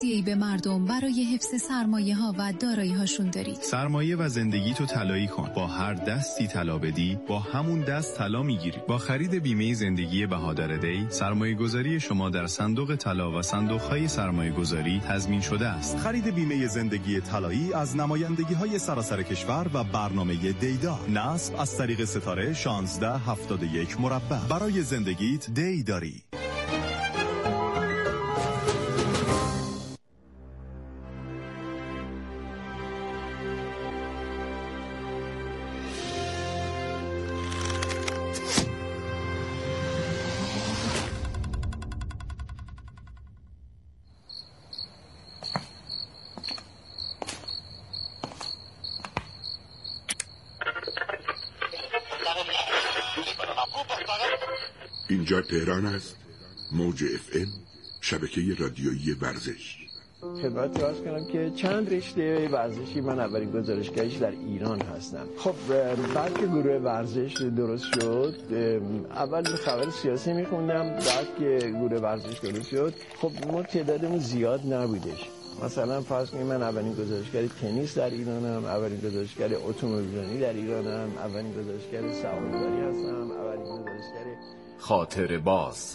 به مردم برای حفظ سرمایه ها و دارایی هاشون دارید. سرمایه و زندگی تو طلایی کن. با هر دستی طلا بدی، با همون دست طلا میگیری. با خرید بیمه زندگی بهادر دی، سرمایه گذاری شما در صندوق طلا و صندوق های سرمایه گذاری تضمین شده است. خرید بیمه زندگی طلایی از نمایندگی های سراسر کشور و برنامه دیدا. نصب از طریق ستاره 1671 مربع. برای زندگیت دی داری. اینجا تهران است. موج FM، شبکه رادیویی ورزش. خدمت عرض کنم که چند رشته ورزشی من اولین گزارشگریش در ایران هستم. خب بعد که گروه ورزش درست شد، اول خبر سیاسی میخوندم، بعد که گروه ورزش درست شد خب ما تعدادمون زیاد نبودش. مثلا فرض کنید من اولین گزارشگر تنیس در ایرانم، اولین گزارشگر اتومبیلرانی در ایرانم، اولین گزارشگر سوارکاری هستم، اولین گزارشگر خاطر باز.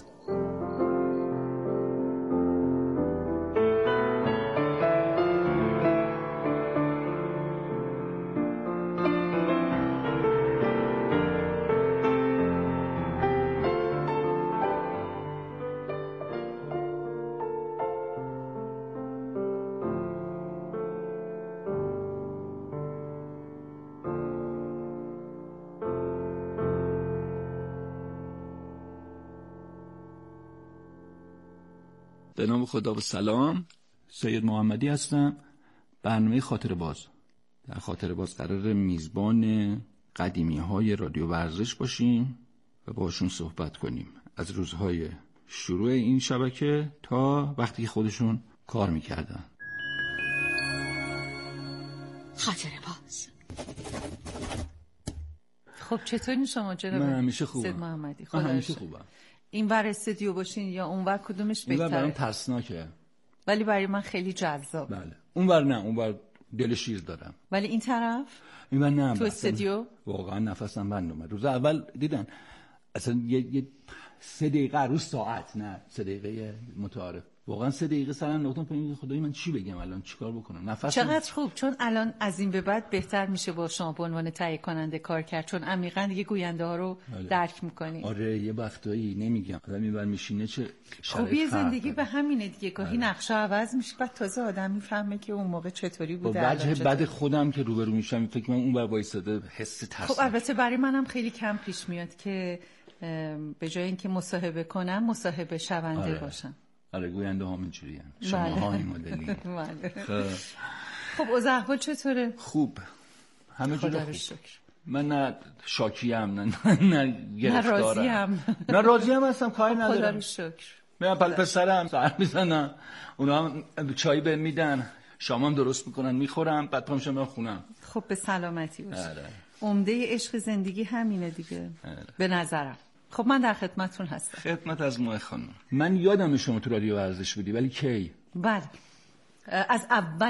به نام خدا و سلام. سید محمدی هستم. برنامه خاطر باز. در خاطر باز قرار میزبان قدیمی های رادیو ورزش باشیم و باشون صحبت کنیم از روزهای شروع این شبکه تا وقتی که خودشون کار میکردن. خاطر باز. خب چطوری شما جناب؟ من همیشه خوبم. سید محمدی. من همیشه خوبم. این ور استودیو باشین یا اون ور کدومش بهتره؟ اون ور برام ترسناکه ولی برای من خیلی جذاب. بله. اون ور نه، اون ور دل شیر دارم. ولی این طرف؟ این ور نه. تو استودیو؟ واقعا نفسم بند اومد. روز اول دیدن اصلا یه 3 دقیقه روز ساعت، نه 3 دقیقه متعارف، واقعا 3 دقیقه سرم نگفتم فهمیدم خدای من چی بگم الان، چیکار بکنم. نفسم چقدر خوب، چون الان از این به بعد بهتر میشه با شما به عنوان تهیه کننده کار کرد، چون عمیقاً دیگه گوینده ها رو درک میکنی. آره یه وقتایی نمیگم آدم اینور میشینه چه خوبی زندگی به همینه دیگه، گاهی نقشه عوض میشه بعد تازه آدم میفهمه که اون موقع چطوری بوده. با وجه بد خودم که روبرو میشم فکر من اونور وایساده حس ترس. خب البته برای منم خیلی کم پیش میاد که به جای اینکه مصاحبه کنم مصاحبه شونده باشم. آره گوینده ها اینجوریه. شما ها این مدلی. خب اوضاع احوال چطوره؟ خوب. همه جوره خوب. شکر. من نه شاکیم نه گرفتارم. نه راضیم هستم، کاری ندارم. خدا رو شکر. من پسرم سر میزنم، اونا هم چای بهم میدن، شامم درست میکنن میخورم، بعد پام میرم خونم. خب به سلامتی باش. عمده عشق زندگی همینه دیگه. به نظرم. خب من در خدمتتون هستم. خدمت از ماه خانم. من یادم شما تو رادیو ورزش بودی، ولی کی؟ بله از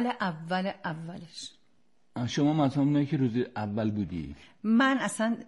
اولش. شما مثلا اونایی که روز اول بودی؟ من اصلا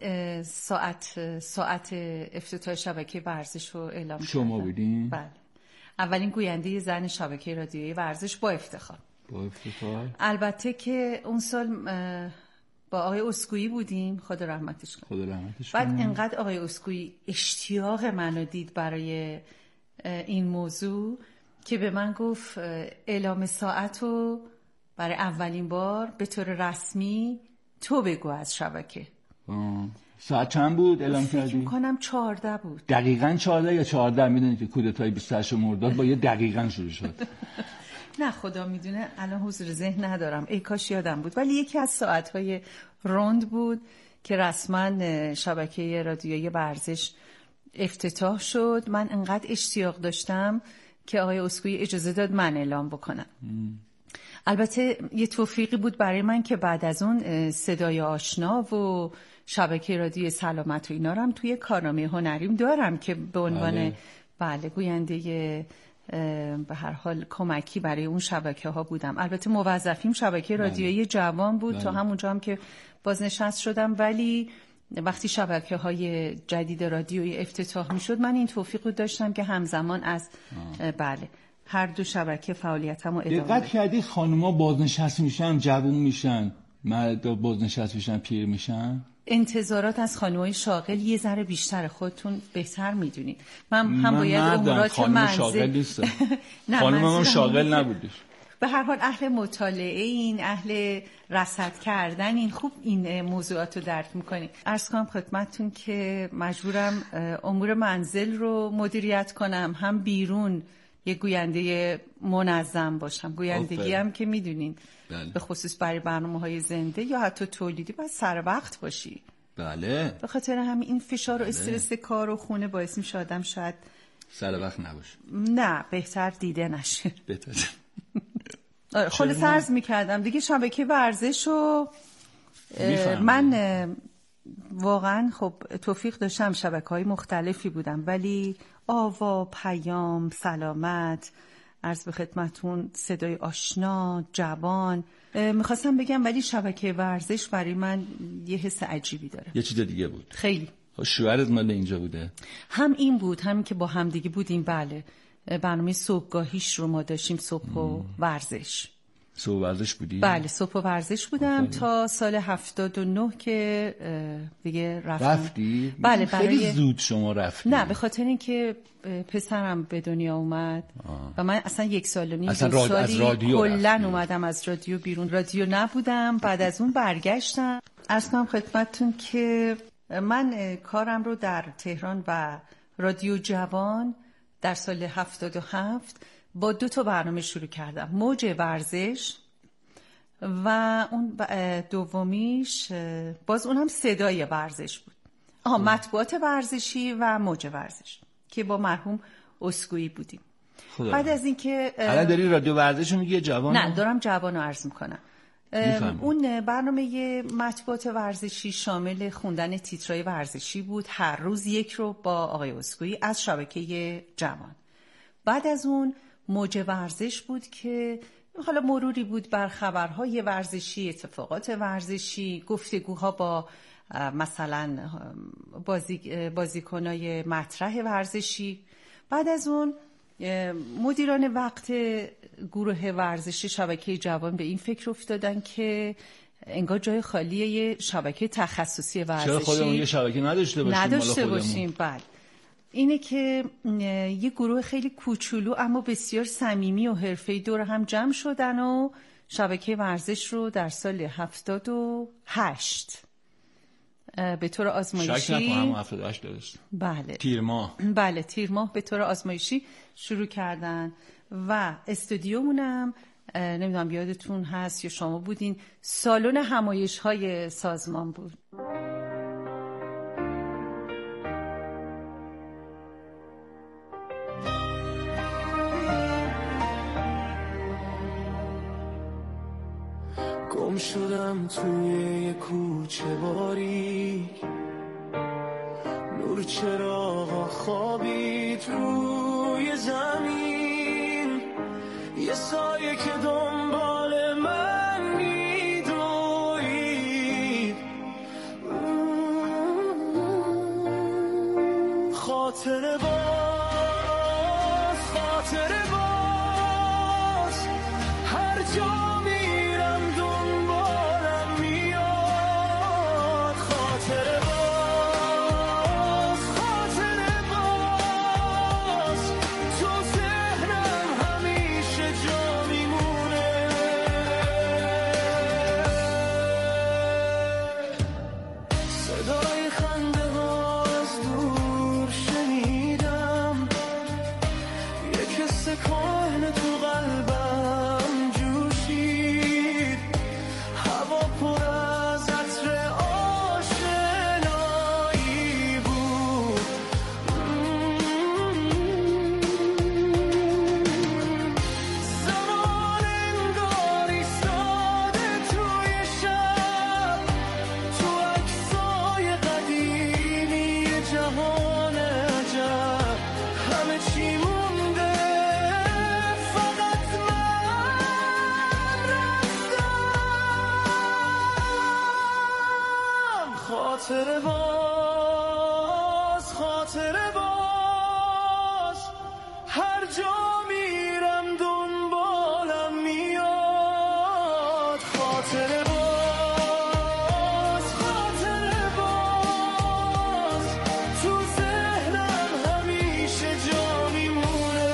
ساعت افتتاح شبکه ورزش رو اعلام کردم. شما بودین؟ بله. اولین گوینده زن شبکه رادیویی ورزش با افتخار. البته که اون سال با آقای اسکویی بودیم، خدا رحمتش کنه. بعد انقدر آقای اسکویی اشتیاق منو دید برای این موضوع که به من گفت اعلام ساعت رو برای اولین بار به طور رسمی تو بگو از شبکه. ساعت چند بود اعلام کردی؟ فکر می‌کنم 14 بود. دقیقاً 14 یا 14؟ میدونید که کودتای 28 مرداد با یه دقیقاً شروع شد. نه خدا میدونه الان حضور ذهن ندارم، ای کاش یادم بود، ولی یکی از ساعت‌های روند بود که رسما شبکه رادیویی ورزش افتتاح شد. من انقدر اشتیاق داشتم که آقای اسکویی اجازه داد من اعلام بکنم. البته یه توفیقی بود برای من که بعد از اون صدای آشنا و شبکه رادیو سلامت و اینا رو هم توی کارنامه هنریم دارم که به عنوان بله گوینده به هر حال کمکی برای اون شبکه ها بودم. البته موظفیم شبکه رادیویی جوان بود تا همونجا هم که بازنشست شدم، ولی وقتی شبکه های جدید رادیویی افتتاح می شد من این توفیق رو داشتم که همزمان از بله هر دو شبکه فعالیتمو ادامه بدم. دقت کردی خانوما بازنشست میشن جوون میشن، مردا بازنشست میشن پیر میشن؟ انتظارات از خانم‌های شاغل یه ذره بیشتر، خودتون بهتر میدونید. من هم باید امورات منزل خانم شاغل نبودش. به هر حال اهل مطالعه این، اهل رصد کردن این، خوب این موضوعات رو درک میکنید. عرض کنم خدمتتون که مجبورم امور منزل رو مدیریت کنم، هم بیرون یه گوینده منظم باشم. گویندگی هم که میدونین به خصوص برای برنامه‌های زنده یا حتی تولیدی باید سر وقت باشی. بله. به خاطر همین این فشار و استرس کار و خونه باعث میشه آدم شاید سر وقت نباشه. نه بهتر دیده نشه. بهتر. خلاص عرض میکردم دیگه شبکه ورزش و من واقعا خب توفیق داشتم، شبکه‌های مختلفی بودم، ولی آوا، پیام، سلامت، عرض به خدمتون صدای آشنا، جوان میخواستم بگم، ولی شبکه ورزش برای من یه حس عجیبی داره. یه چیز دیگه بود خیلی. شوهرت مال اینجا بوده؟ هم این بود، همین که با هم دیگه بودیم. بله برنامه صبحگاهیش رو ما داشتیم، صبح و ورزش. صبح ورزش بودی؟ بله صبح و ورزش بودم تا سال 79 که دیگه رفتی؟ بله خیلی زود شما رفتی. نه به خاطر اینکه پسرم به دنیا اومد و من اصلا 1 سال و نیم کلن اومدم از رادیو بیرون. رادیو نبودم. بعد از اون برگشتم. عرض کنم خدمتتون که من کارم رو در تهران و رادیو جوان در سال 77 با 2 برنامه شروع کردم. موج ورزش و اون دومیش باز اون هم صدای ورزش بود. مطبوعات ورزشی و موج ورزش که با مرحوم اسکویی بودیم. بعد از اینکه الان داری رادیو ورزش رو میگی جوان؟ نه دارم جوان رو عرض میکنم. اون برنامه مطبوعات ورزشی شامل خوندن تیترهای ورزشی بود، هر روز 1 رو با آقای اسکویی از شبکه جوان. بعد از اون موج ورزش بود که حالا مروری بود بر خبرهای ورزشی، اتفاقات ورزشی، گفتگوها با مثلا بازیکنای مطرح ورزشی. بعد از اون مدیران وقت گروه ورزش شبکه جوان به این فکر افتادن که انگار جای خالیه یه شبکه تخصصی ورزشی. چرا خودمون یه شبکه نداشته باشیم؟ بله اینه که یه گروه خیلی کوچولو اما بسیار صمیمی و حرفه‌ای دور هم جمع شدن و شبکه ورزش رو در سال 78 به طور آزمایشی، شک نکنم 78 درست، بله تیر ماه به طور آزمایشی شروع کردن و استودیومونم نمیدونم یادتون هست یا شما بودین، سالن همایش‌های سازمان بود. گم شدم توی یه کوچه باریک، نور چراغا خوابید روی زمین، یه سایه که دنبال من میدوید، خاطر باز هر جا کهنه تو قلبم جوشید. خاطر باز تو ذهنم همیشه جا میمونه.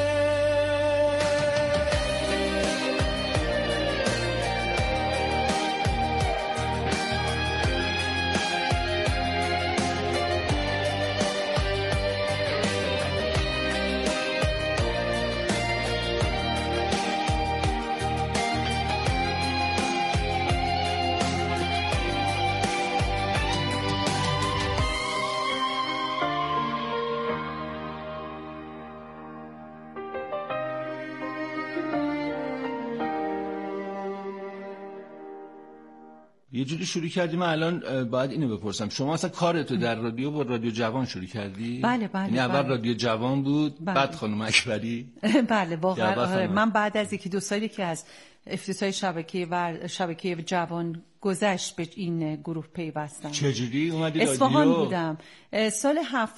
یه جوری شروع کردیم. من الان باید اینو بپرسم، شما اصلا کارتو در رادیو با رادیو جوان شروع کردی؟ بله. یعنی اول رادیو جوان بود، بعد خانم اکبری؟ بله واقعا. من بعد از 1-2 سالی که از افتتاح شبکه جوان گذشت به این گروه پیوستم. چجوری اومدی رادیو؟ اصفهان بودم سال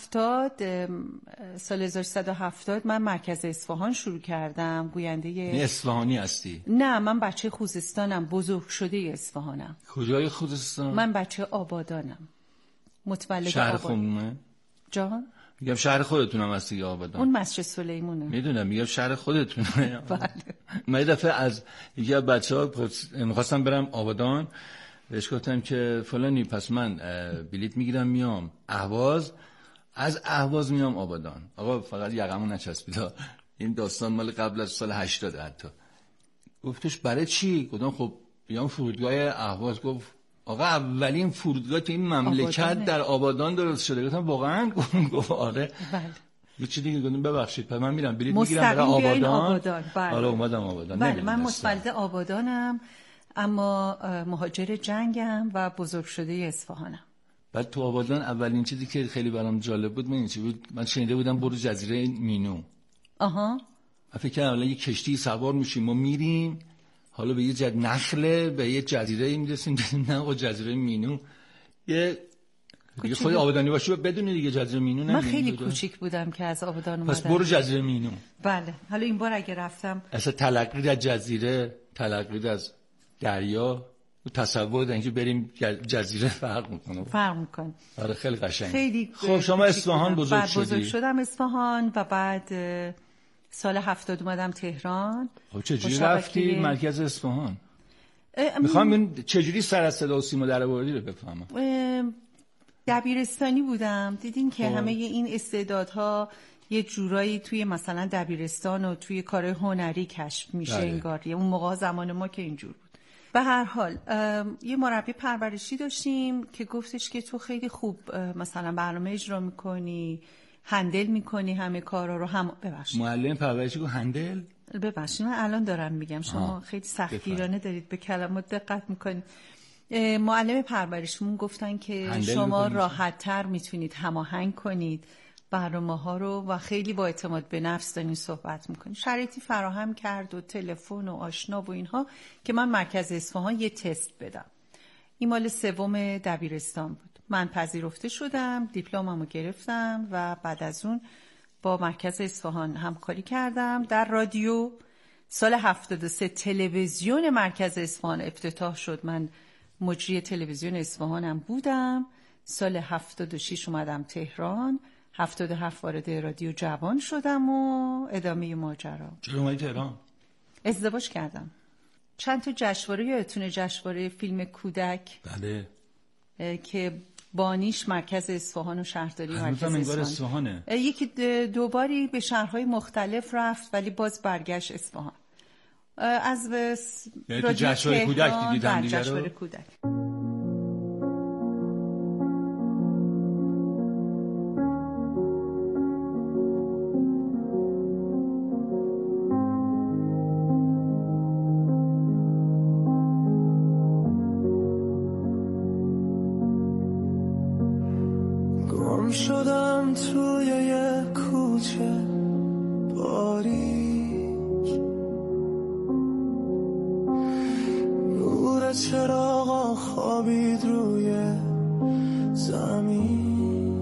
1370 من مرکز اصفهان شروع کردم گوینده. اصفهانی هستی؟ نه، من بچه خوزستانم، بزرگ شده اصفهانم. کجای خوزستان؟ من بچه آبادانم، متولد شهر آبادان. خونه؟ جان؟ میگم شهر خودتونم هستی آبادان؟ اون مسجد سلیمونه. میدونم، میگم شهر خودتونه. بله. من یه دفعه از یکی از بچه‌ها می‌خواستم برم آبادان، بهش گفتم که فلانی پس من بلیت میگیرم میام اهواز، از اهواز میام آبادان. آقا فقط یقمو نچسبید، این داستان مال قبل از سال 80 حتی. گفتش برای چی؟ گفتم خب بیام فرودگاه اهواز. گفت آقا اولین فرودگاه تو این مملکت آبادانه. در آبادان درست شده. گفتم واقعا؟ گفت آره. بله. یه چی دیگه گفتم ببخشید پس من میرم بلیت میگیرم برای آبادان. بله. آره اومدم آبادان. بله من متولد آبادانم اما مهاجر جنگم و بزرگ شده اصفهانم. بعد تو آبادان اولین چیزی که خیلی برام جالب بود من چی بود؟ من شنیده بودم برو جزیره مینو. آها. من فکر کردم الان یه کشتی سوار میشیم ما میریم حالا به یه نخله به یه جزیره میرسیم. نه آقا جزیره مینو یه دیگه خود آبادانی باشی بدونی دیگه جزیره مینو. من خیلی کوچیک بودم که از آبادان اومدم. پس برو جزیره مینو. بله. حالا این بار اگه رفتم اصلا تلقی از جزیره، تلقی از دریا، تصور اینکه بریم جزیره فرق میکنه. آره خیلی قشنگ. خیلی خب شما اصفهان بزرگ شدی؟ بزرگ شدم اصفهان و بعد سال 70 اومدم تهران. خب چجوری رفتی مرکز اصفهان؟ میخوام این چجوری سر از صدا و سیما در آوردی رو بفهمم. دبیرستانی بودم، دیدین که همه این استعدادها یه جورایی توی مثلا دبیرستان و توی کار هنری کشف میشه. انگار اون موقع زمان ما که اینجور بود. به هر حال یه مربی پرورشی داشتیم که گفتش که تو خیلی خوب مثلا برنامه اجرا میکنی، هندل میکنی همه کارا رو. هم ببخشید معلم پرورشی گفت هندل؟ ببخشید من الان دارم میگم، شما خیلی سختگیرانه دارید به کلمات دقت میکنید. معلم پرورشیمون گفتن که شما راحت‌تر میتونید هماهنگ کنید برنامه‌ها رو و خیلی با اعتماد به نفس دارین صحبت میکنید. شرایطی فراهم کرد و تلفن و آشنا و اینها که من مرکز اصفهان یه تست بدم. این مال 3 دبیرستان بود. من پذیرفته شدم، دیپلممو گرفتم و بعد از اون با مرکز اصفهان همکاری کردم در رادیو. سال 73 تلویزیون مرکز اصفهان افتتاح شد. من مجری تلویزیون اصفهانم بودم. سال 76 اومدم تهران. 77 وارد رادیو جوان شدم و ادامه ماجرا. چرا اومدی تهران؟ ازدواج کردم. چند تا جشنواره یادتونه؟ جشنواره فیلم کودک. بله. که بانیش مرکز اصفهان و شهرداری مرکز اصفهانه. یکی 2 باری به شهرهای مختلف رفت ولی باز برگشت اصفهان. از یعنی جشنواره کودک دیدم دیگه رو؟ جشنواره کودک. شدم توی یه کوچه باریک، نور چراغا خوابید روی زمین،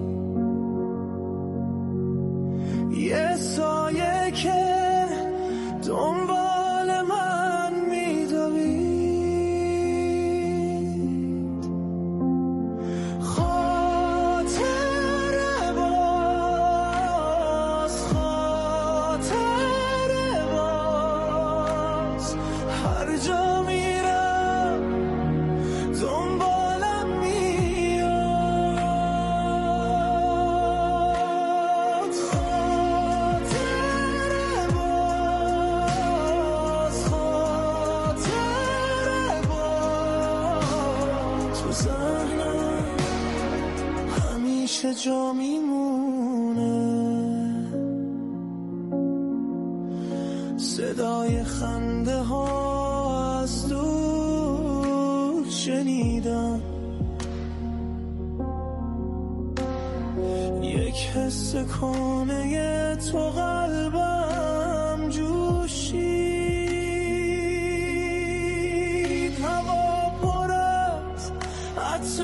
یه سایه که دنبال من میدوید همیشه جا میمونه. صدای خنده ها از دور شنیدم، یک حس کنه تو قلبم جوشید. هوا پر از عطر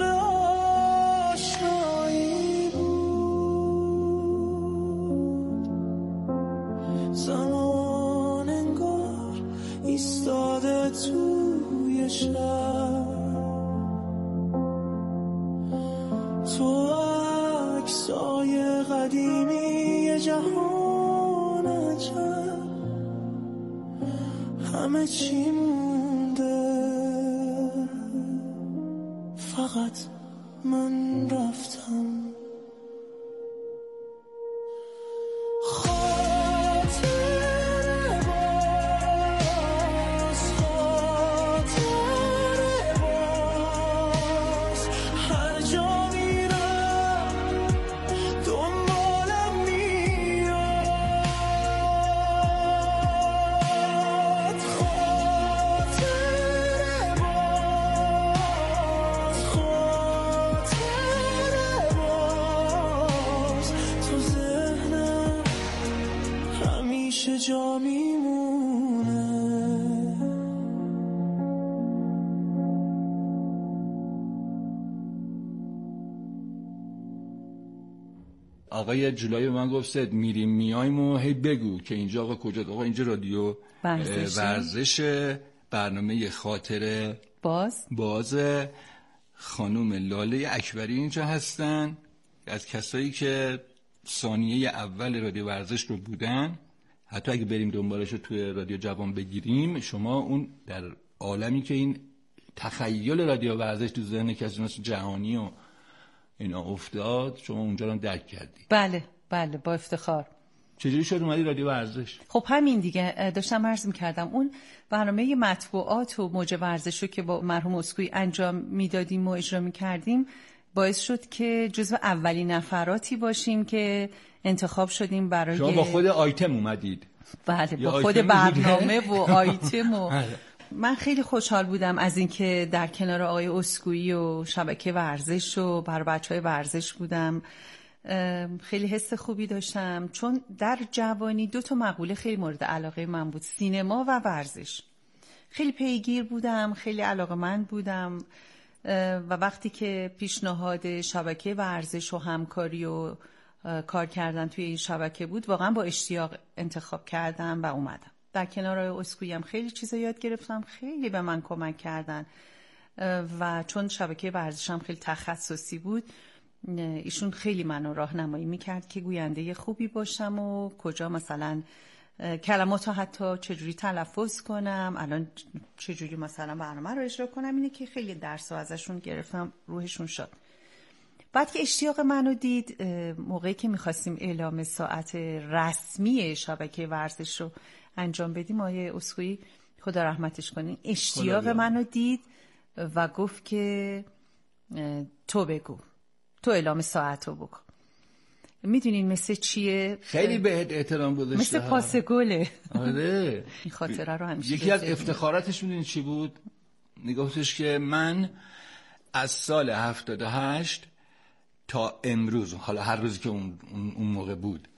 آشنایی بود، زمان انگار ایستاده توی شب. تو عکسای قدیمی جهان عجب، همه چی مونده، فقط من رفتم. جا میمونه. آقای جولای به من گفت سید میریم میایم و هی بگو که اینجا آقا کجا. آقا اینجا رادیو ورزش، برنامه خاطر باز خانم لاله اکبری اینجا هستن، از کسایی که ثانیه اول رادیو ورزش رو بودن. حتی اگه بریم دنبالش رو توی رادیو جوان بگیریم، شما اون در عالمی که این تخیل رادیو ورزش تو ذهن کسی مثل جهانی و اینا افتاد، شما اونجا رو درک کردی. بله بله، با افتخار. چجوری شد اومدی رادیو ورزش؟ خب همین دیگه، داشتم عرض می‌کردم اون برنامه مطبوعات و موج ورزش رو که با مرحوم اسکوئی انجام میدادیم و اجرا می‌کردیم، باعث شد که جزو اولین نفراتی باشیم که انتخاب شدیم برای. شما با خود آیتم اومدید؟ بله، با خود برنامه و آیتم و من خیلی خوشحال بودم از اینکه در کنار آقای اسکوئی و شبکه ورزش و برای بچهای ورزش بودم. خیلی حس خوبی داشتم، چون در جوانی 2 مقوله خیلی مورد علاقه من بود: سینما و ورزش. خیلی پیگیر بودم، خیلی علاقه‌مند بودم و وقتی که پیشنهاد شبکه ورزش و همکاری و کار کردن توی این شبکه بود، واقعا با اشتیاق انتخاب کردم و اومدم. در کنار اسکوئی هم خیلی چیزا یاد گرفتم، خیلی به من کمک کردن و چون شبکه ورزشم خیلی تخصصی بود، ایشون خیلی منو راهنمایی میکرد که گوینده خوبی باشم و کجا مثلا کلماتو حتی چجوری تلفظ کنم، الان چجوری مثلا برنامه رو اجرا کنم. اینه که خیلی درس ازشون گرفتم، روحشون شد. بعد که اشتیاق منو دید، موقعی که میخواستیم اعلام ساعت رسمی شبکه ورزش رو انجام بدیم، آقای اسکوئی خدا رحمتش کنین، اشتیاق منو دید و گفت که تو بگو، تو اعلام ساعت رو بکن. میدونین مثل چیه؟ خیلی بهت احترام گذاشته، مثل پاس گله. آره، این خاطره رو همیشه یکی از افتخاراتش میدونین چی بود؟ نگفتش که من از سال 78 تا امروز، حالا هر روزی که اون موقع بود،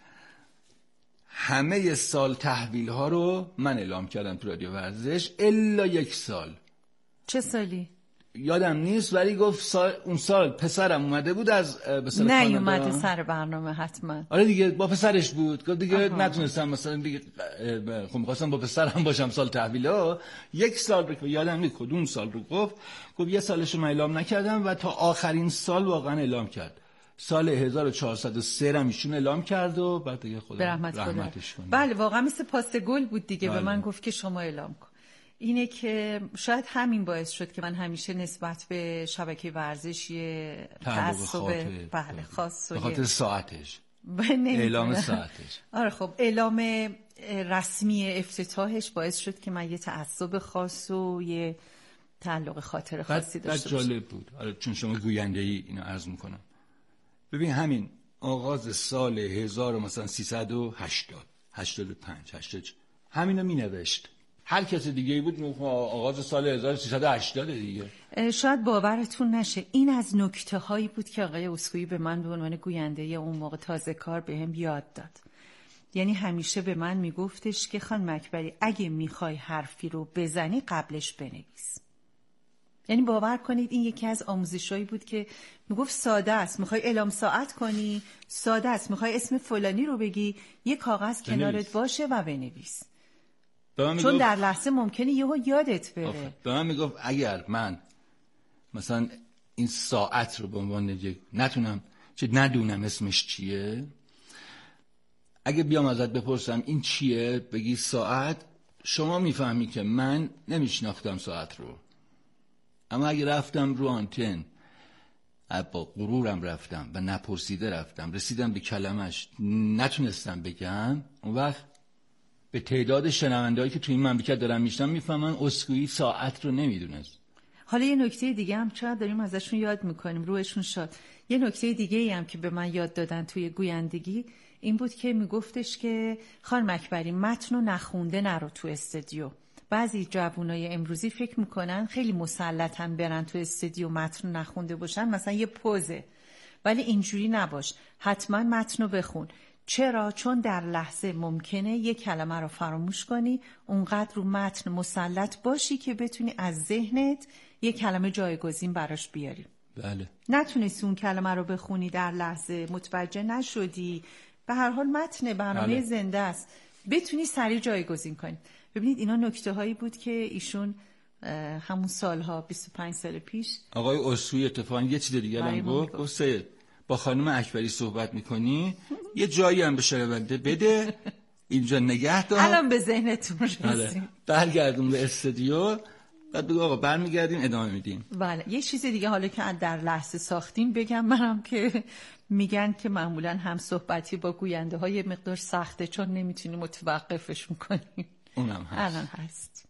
همه سال تحویل ها رو من اعلام کردم تو رادیو ورزش الا 1 سال. چه سالی؟ یادم نیست، ولی گفت اون سال پسرم اومده بود از به نه اومده سر برنامه حتما. آره دیگه، با پسرش بود. گفت دیگه نتونستم مثلا دیگه، خب می‌خواستم با پسرم باشم سال تحویلا. 1 سال رو یادم نیست کدوم سال رو گفت 1 سالش رو من اعلام نکردم و تا آخرین سال واقعا اعلام کرد. سال 1403 هم ایشون اعلام کرد و بعد دیگه خدا رحمتش کنه. بله واقعا مثل پاس گل بود دیگه. به من گفت که شما اعلام کن. اینه که شاید همین باعث شد که من همیشه نسبت به شبکه ورزشی تعصب خاص به خاطر ساعتش، اعلام ساعتش. آره خب اعلام رسمی افتتاحش باعث شد که من یه تعصب خاص و یه تعلق خاطر خاصی داشته باشم. جالب بود. آره چون شما گوینده ای اینو عرض میکنم. ببین همین آغاز سال 1380 85 همینو مینوشت. هر کسی دیگه بود آغاز سال 1380 دیگه. شاید باورتون نشه این از نکته هایی بود که آقای اسکوئی به من به عنوان گوینده اون موقع تازه کار بهم یاد داد. یعنی همیشه به من میگفتش که خانم اکبری اگه میخوای حرفی رو بزنی قبلش بنویس. یعنی باور کنید این یکی از آموزشایی بود که میگفت ساده است، میخوای اعلام ساعت کنی ساده است، میخوای اسم فلانی رو بگی یه کاغذ کنارت باشه و بنویس، چون در لحظه ممکنه یهو یادت بره. به من میگفت اگر من مثلا این ساعت رو به عنوان یک ندونم اسمش چیه، اگه بیام ازت بپرسم این چیه بگی ساعت، شما میفهمی که من نمیشناختم ساعت رو. اما اگه رفتم رو آنتن با غرورم رفتم و نپرسیده رفتم رسیدم به کلمش نتونستم بگم، اون وقت به تعداد شنوندهایی که توی این مملکت دارن میشنن میفهمن اسکوئی ساعت رو نمیدونست. حالا یه نکته دیگه هم شاید داریم ازشون یاد میکنیم، روحشون شاد. یه نکته دیگه هم که به من یاد دادن توی گویندگی این بود که میگفتش که خانم اکبری متن رو نخونده نرو تو استودیو. بعضی جوانای امروزی فکر میکنن خیلی مسلطن برن تو استودیو متن نخونده باشن، مثلا یه پوزه، ولی اینجوری نباش، حتما متن رو بخون. چرا؟ چون در لحظه ممکنه یه کلمه رو فراموش کنی، اونقدر رو متن مسلط باشی که بتونی از ذهنت یه کلمه جایگزین براش بیاری. بله. نتونستی اون کلمه رو بخونی، در لحظه متوجه نشدی، به هر حال متن برنامه زنده است، بتونی سریع جایگزین کنی. ببینید اینا نکته هایی بود که ایشون همون سالها 25 سال پیش آقای اسکوئی اتفاقا یه چیز دیگه هم گفت سید با خانم اکبری صحبت میکنی یه جایی هم به شنونده بده اینجا نگه دار، الان به ذهنتون رسید، برگردون به استودیو، بعد بگو آقا برمیگردیم ادامه میدیم. بله. یه چیز دیگه حالا که در لحظه ساختیم بگم منم که میگن که معمولا هم صحبتی با گوینده های مقدار سخته چون نمیتونی متوقفشون کنی. اونم هست. الان هست.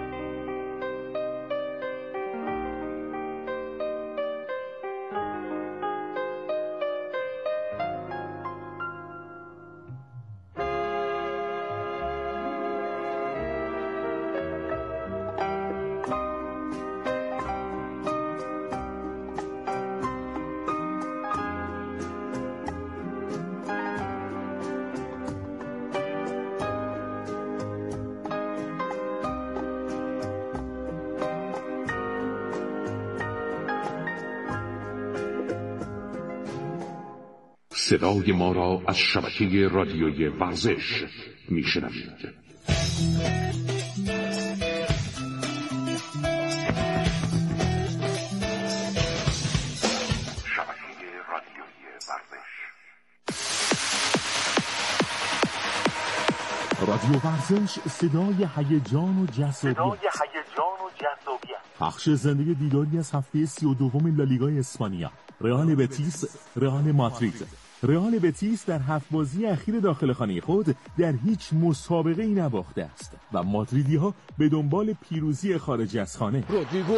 صدای ما را از شبکه رادیویی ورزش میشنوید. شبکه رادیویی ورزش. رادیو ورزش، صدای هیجان و جذابیت. پخش زنده دیداری از هفته 32 لالیگا اسپانیا. رئال بتیس، رئال مادرید. رئال بتیس در 7 بازی اخیر داخل خانه خود در هیچ مسابقه‌ای نباخته است و مادریدی‌ها به دنبال پیروزی خارج از خانه. رودریگو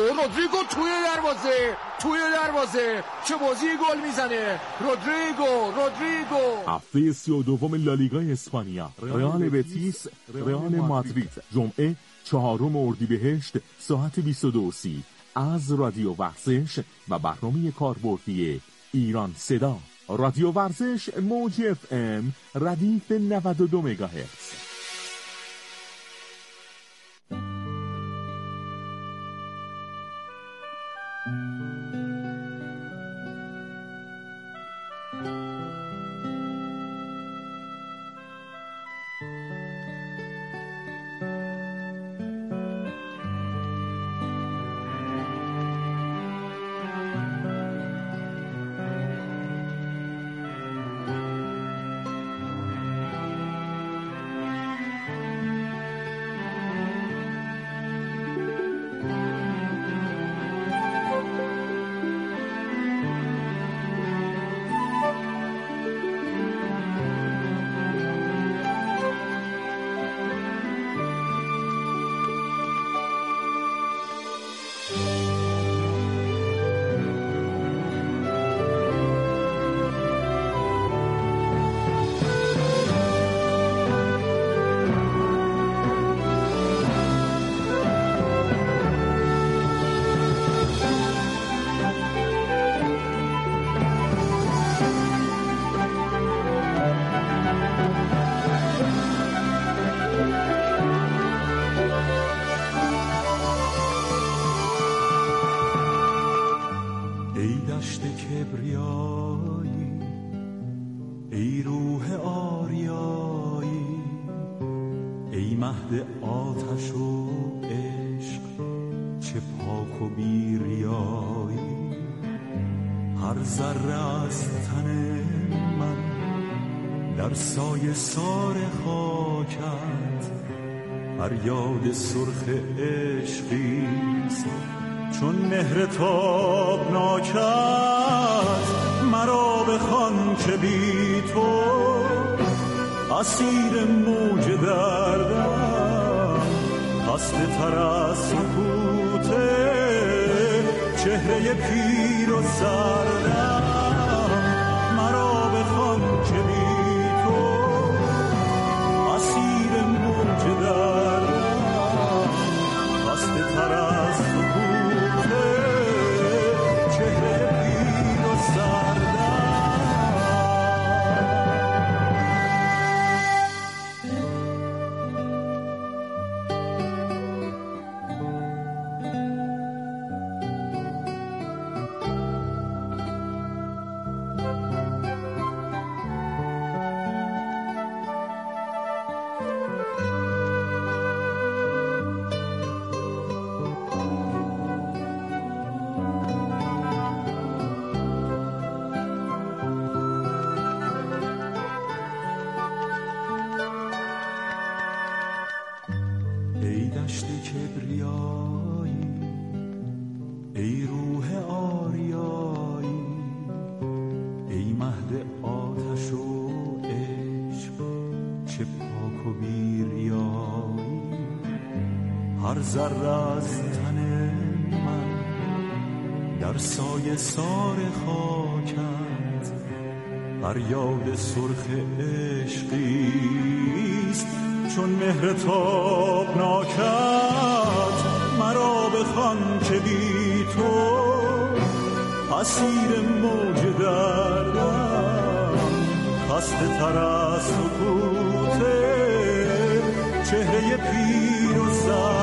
توی دروازه چه بازی گل میزنه رودریگو. هفته 32 لالیگا اسپانیا، رئال بتیس، رئال مادرید، جمعه 4 اردیبهشت ساعت 22:30 از رادیو ورزش و برنامه کاربردی ایران صدا. رادیو ورزش موج FM ردیف 92 مگاهرتز. مهد آتش و عشق چه پاک و بیریایی، هر ذره از تن من در سایه سار خاکت فریاد سرخ عشقیست چون مهر تابناکت. مرا بخوان که بی تو اسیر موج دردم، خسته تر از سکوت چهره پیر و سردم. مرا بخوان که بی تو اسیر موج دردم، خسته تر از سکوت چهره پیر و سردم. ذره از تن من در سایه سار خاکت فریاد سرخ عشقیست چون مهر تابناکت. مرا بخوان که بی تو اسیر موج دردم، خسته تر از سکوت چهره پیر و سر.